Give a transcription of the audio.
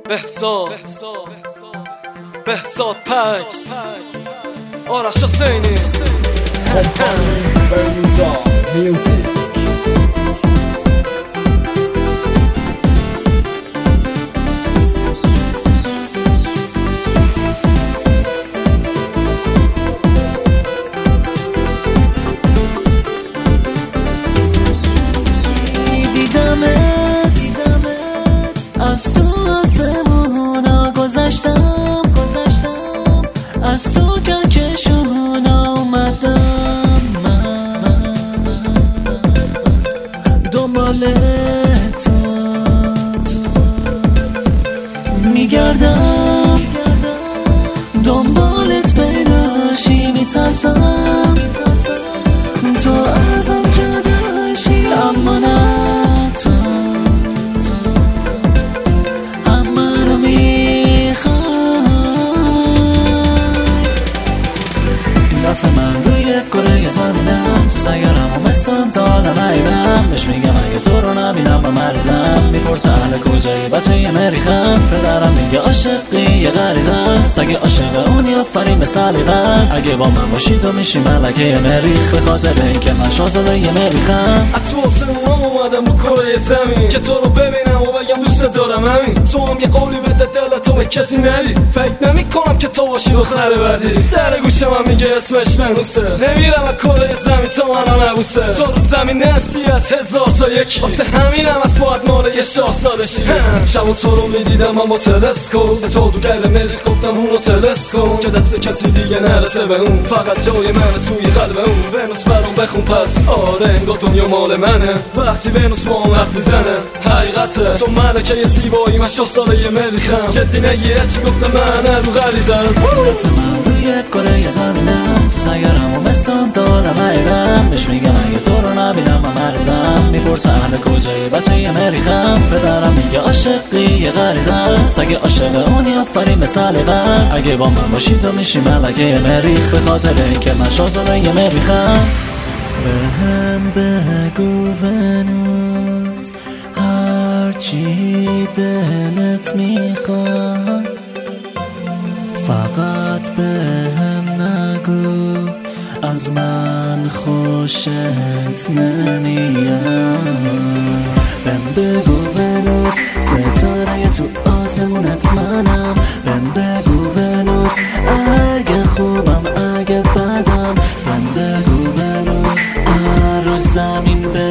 بهزاد پکس آرش حسینی از تو آسمونا گذشتم از تو کهکشونا اومدم دنبال تو میگردم دنبالت پیداشی میترسم تو ازم جداشی اما نه تو من روی کره زمینم تو سیارم و مثل دادم عیبم بهش میگم اگه تو رو نبینم با مریضم میپرسه اهل کجایی بچه یه مریخم پدرم میگه عاشقی یه غریزه است اگه عاشق اونی آفرین به سلیقت اگه با من باشی تو میشی ملکه یه مریخ به خاطر اینکه من شاهزاده یه مریخم تو آسمونام اومدم رو کره زمین که تو رو ببینم و بگم دوست دارم همین تو هم یه قولی بده دلتو به کسی ندی فکر نمیکنم که تو باشی دختر بدی در گوشم هم میگه اسمش منوسه نمیرم از کره زمین تا منو نبوسه تو رو زمین هستی از 1000 تا یکی واسه همینم از باید مال یه شاهزاده شی شب تو رو میدیدم اما تلسکوپ جادوگر مریخ گفتم اونو تلسکوپ که دست کسی دیگه نرسه به اون فقط جای من توی قلب اون ونوس برام بخون پس آره انگار دنیا مال منه وقتی ونوس با اون حرف میزنه حقیقته تو ملکه یه زیبایی من شاهزاده یه مریخم جدی نگیه چی گفتم من رو غریزه است من روی کره زمینم تو سیارم و مثل دارم عیبم بهش میگم اگه تو رو نبینم من مریضم میپرسه اهل کجایی بچه یه مریخم پدرم میگه عاشقی یه غریزه است اگه عاشق اونی آفرین به سلیقت اگه با من باشی تو میشی ملکه یه مریخ به خاطر اینکه من شاهزاده یه مریخم بهم بگو ونوس هرچی دلت میخواد فقط بهم نگو از من خوشت نمیاد بهم بگو ونوس ستاره تو آسمونت منم بهم بگو ونوس اگه خوبم اگه بدم بهم بگو ونوس هر رو زمین